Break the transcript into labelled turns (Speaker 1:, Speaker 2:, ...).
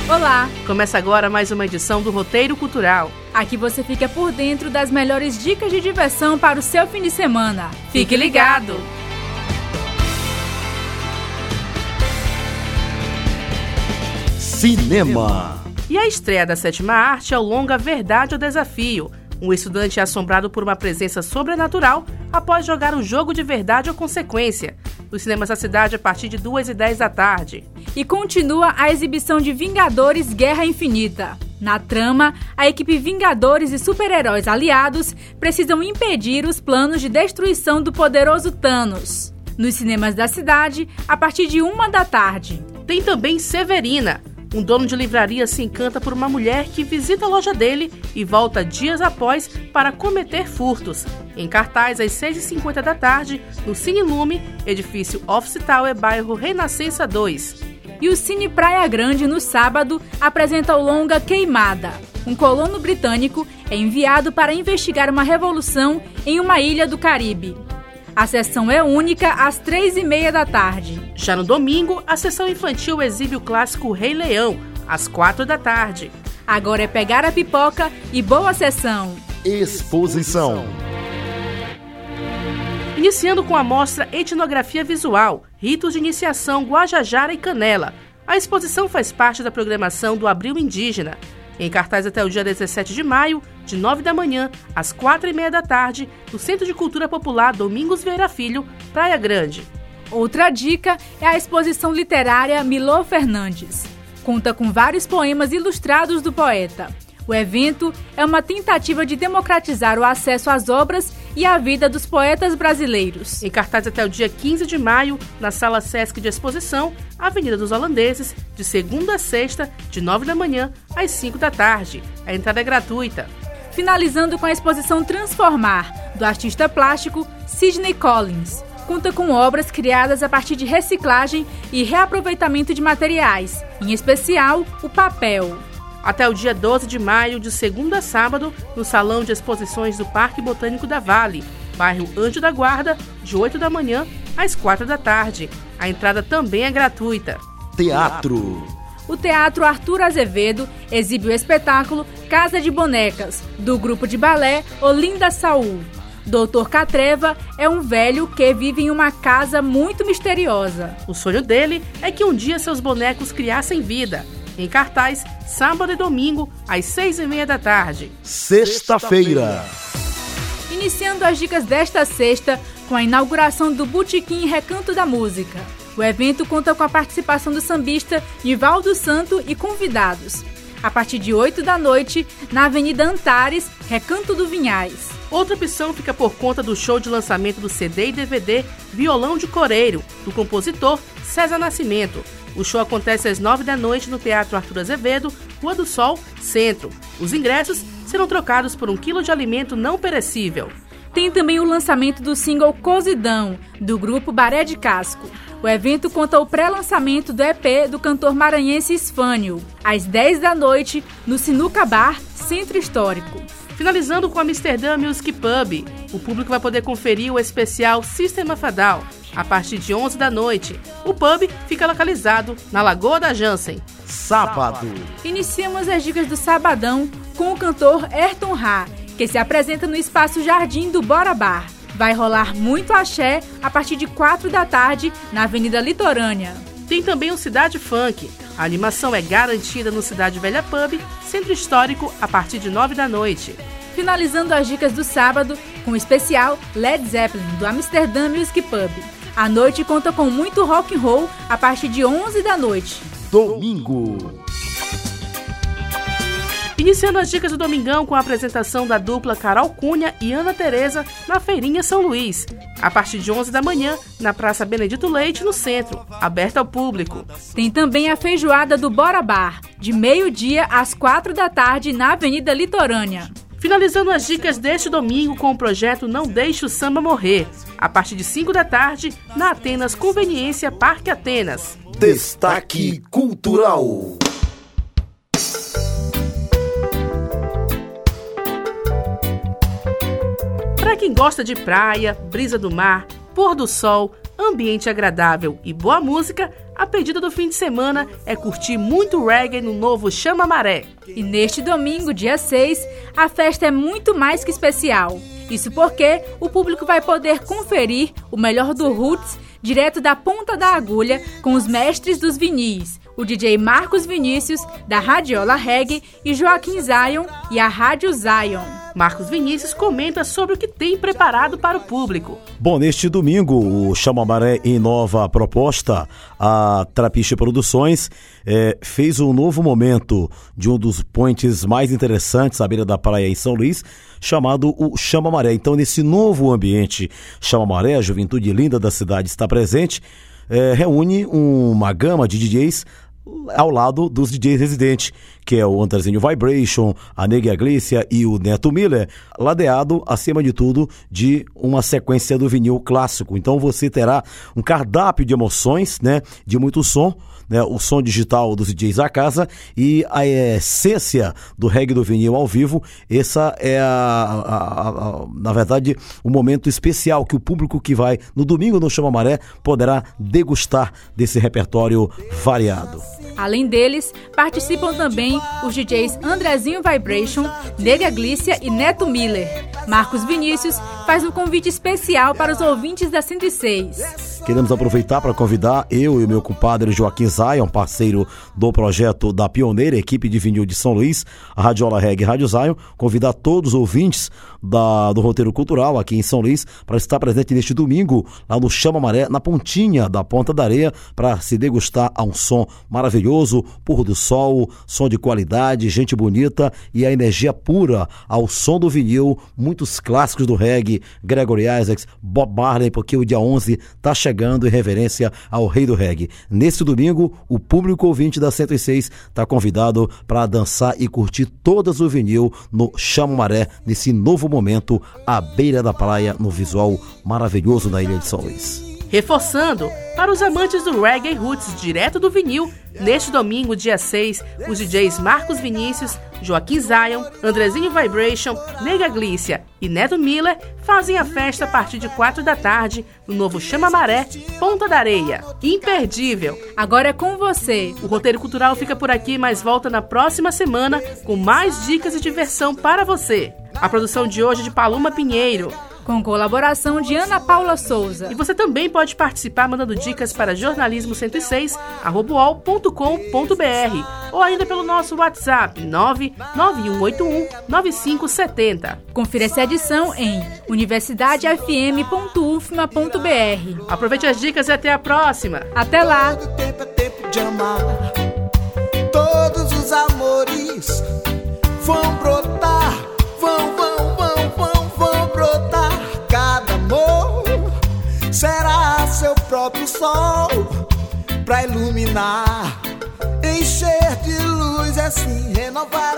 Speaker 1: Olá!
Speaker 2: Começa agora mais uma edição do Roteiro Cultural.
Speaker 1: Aqui você fica por dentro das melhores dicas de diversão para o seu fim de semana. Fique ligado!
Speaker 3: Cinema.
Speaker 2: E a estreia da 7ª arte é o longa Verdade ou Desafio. Um estudante é assombrado por uma presença sobrenatural após jogar um jogo de verdade ou consequência. Nos cinemas da cidade a partir de 2h10 da tarde.
Speaker 1: E continua a exibição de Vingadores Guerra Infinita. Na trama, a equipe Vingadores e super-heróis aliados precisam impedir os planos de destruição do poderoso Thanos. Nos cinemas da cidade, a partir de 1h da tarde.
Speaker 2: Tem também Severina. Um dono de livraria se encanta por uma mulher que visita a loja dele e volta dias após para cometer furtos. Em cartaz, às 6h50 da tarde, no Cine Lume, edifício Office Tower, bairro Renascença 2.
Speaker 1: E o Cine Praia Grande, no sábado, apresenta o longa Queimada. Um colono britânico é enviado para investigar uma revolução em uma ilha do Caribe. A sessão é única às 3h30 da tarde.
Speaker 2: Já no domingo, a sessão infantil exibe o clássico Rei Leão, às 4 da tarde.
Speaker 1: Agora é pegar a pipoca e boa sessão.
Speaker 3: Exposição.
Speaker 2: Iniciando com a mostra Etnografia Visual, Ritos de Iniciação Guajajara e Canela. A exposição faz parte da programação do Abril Indígena. Em cartaz até o dia 17 de maio, de 9 da manhã às 4h30 da tarde, no Centro de Cultura Popular Domingos Vieira Filho, Praia Grande.
Speaker 1: Outra dica é a exposição literária Milor Fernandes. Conta com vários poemas ilustrados do poeta. O evento é uma tentativa de democratizar o acesso às obras e à vida dos poetas brasileiros.
Speaker 2: Em cartaz até o dia 15 de maio, na Sala Sesc de Exposição, Avenida dos Holandeses, de segunda a sexta, de 9 da manhã às 5 da tarde. A entrada é gratuita.
Speaker 1: Finalizando com a exposição Transformar, do artista plástico Sidney Collins. Conta com obras criadas a partir de reciclagem e reaproveitamento de materiais, em especial o papel.
Speaker 2: Até o dia 12 de maio, de segunda a sábado, no Salão de Exposições do Parque Botânico da Vale, bairro Anjo da Guarda, de 8 da manhã às 4 da tarde. A entrada também é gratuita.
Speaker 3: Teatro.
Speaker 1: O Teatro Arthur Azevedo exibe o espetáculo Casa de Bonecas, do grupo de balé Olinda Saul. Dr. Catreva é um velho que vive em uma casa muito misteriosa.
Speaker 2: O sonho dele é que um dia seus bonecos criassem vida. Em cartaz, sábado e domingo, às 6h30 da tarde.
Speaker 3: Sexta-feira.
Speaker 1: Iniciando as dicas desta sexta com a inauguração do Botequim Recanto da Música. O evento conta com a participação do sambista Nivaldo Santo e convidados. A partir de 8 da noite, na Avenida Antares, Recanto do Vinhais.
Speaker 2: Outra opção fica por conta do show de lançamento do CD e DVD Violão de Coreiro, do compositor César Nascimento. O show acontece às 9 da noite no Teatro Arthur Azevedo, Rua do Sol, Centro. Os ingressos serão trocados por 1 quilo de alimento não perecível.
Speaker 1: Tem também o lançamento do single Cozidão, do grupo Baré de Casco. O evento conta o pré-lançamento do EP do cantor maranhense Isfânio, às 10 da noite, no Sinuca Bar, Centro Histórico.
Speaker 2: Finalizando com a Amsterdã Music Pub, o público vai poder conferir o especial System of a Down, a partir de 11 da noite. O pub fica localizado na Lagoa da Jansen.
Speaker 3: Sábado.
Speaker 1: Iniciamos as dicas do Sabadão com o cantor Ayrton Rá, que se apresenta no Espaço Jardim do Bora Bar. Vai rolar muito axé a partir de 4 da tarde na Avenida Litorânea.
Speaker 2: Tem também o Cidade Funk. A animação é garantida no Cidade Velha Pub, Centro Histórico, a partir de 9 da noite.
Speaker 1: Finalizando as dicas do sábado com o especial Led Zeppelin, do Amsterdã Music Pub. A noite conta com muito rock and roll a partir de 11 da noite.
Speaker 3: Domingo.
Speaker 2: Iniciando as dicas do Domingão com a apresentação da dupla Carol Cunha e Ana Tereza na Feirinha São Luís. A partir de 11 da manhã, na Praça Benedito Leite, no centro, aberta ao público.
Speaker 1: Tem também a feijoada do Bora Bar, de meio-dia às 4 da tarde, na Avenida Litorânea.
Speaker 2: Finalizando as dicas deste domingo com o projeto Não Deixe o Samba Morrer, a partir de 5 da tarde, na Atenas Conveniência Parque Atenas.
Speaker 3: Destaque Cultural.
Speaker 2: Para quem gosta de praia, brisa do mar, pôr do sol, ambiente agradável e boa música, A pedida do fim de semana é curtir muito reggae no novo Chama Maré.
Speaker 1: E neste domingo, dia 6, a festa é muito mais que especial. Isso porque o público vai poder conferir o melhor do roots direto da ponta da agulha com os mestres dos vinis, o DJ Marcos Vinícius, da Radiola Reggae, e Joaquim Zion e a Rádio Zion.
Speaker 2: Marcos Vinícius comenta sobre o que tem preparado para o público.
Speaker 3: Bom, neste domingo, o Chama Maré inova a proposta. A Trapiche Produções fez um novo momento de um dos points mais interessantes à beira da praia em São Luís, chamado o Chama Maré. Então, nesse novo ambiente Chama Maré, a juventude linda da cidade está presente, reúne uma gama de DJs ao lado dos DJs residentes, que é o Andrezinho Vibration, a Nega Glícia e o Neto Miller, ladeado, acima de tudo, de uma sequência do vinil clássico. Então você terá um cardápio de emoções, né, de muito som, né, o som digital dos DJs da casa e a essência do reggae do vinil ao vivo. Essa é na verdade, um momento especial que o público que vai no domingo no Chama Maré poderá degustar desse repertório variado.
Speaker 1: Além deles, participam também os DJs Andrezinho Vibration, Nega Glícia e Neto Miller. Marcos Vinícius faz um convite especial para os ouvintes da 106.
Speaker 3: Queremos aproveitar para convidar eu e o meu compadre Joaquim Zion, parceiro do projeto da Pioneira, equipe de vinil de São Luís, a Radiola Reggae e Rádio Zion, convidar todos os ouvintes do Roteiro Cultural aqui em São Luís para estar presente neste domingo lá no Chama Maré, na pontinha da Ponta da Areia, para se degustar a um som maravilhoso, pôr do sol, som de qualidade, gente bonita e a energia pura ao som do vinil, muitos clássicos do reggae, Gregory Isaacs, Bob Marley, porque o dia 11 está chegando em reverência ao rei do reggae. Nesse domingo, o público ouvinte da 106 está convidado para dançar e curtir todas o vinil no Chama Maré, nesse novo momento à beira da praia, no visual maravilhoso da ilha de São Luís.
Speaker 2: Reforçando, para os amantes do reggae roots direto do vinil, neste domingo, dia 6, os DJs Marcos Vinícius, Joaquim Zion, Andrezinho Vibration, Nega Glícia e Neto Miller fazem a festa a partir de 4 da tarde no novo Chama Maré, Ponta da Areia. Imperdível!
Speaker 1: Agora é com você.
Speaker 2: O Roteiro Cultural fica por aqui, mas volta na próxima semana com mais dicas e diversão para você. A produção de hoje é de Paloma Pinheiro,
Speaker 1: com colaboração de Ana Paula Souza.
Speaker 2: E você também pode participar mandando dicas para jornalismo106@uol.com.br ou ainda pelo nosso WhatsApp 991819570.
Speaker 1: Confira essa edição em universidadefm.ufma.br.
Speaker 2: Aproveite as dicas e até a próxima.
Speaker 1: Até lá.
Speaker 4: Tempo é tempo de amar. Todos os amores vão brotar, vão brotar. Cada amor será seu próprio sol pra iluminar, encher de luz, assim renovar.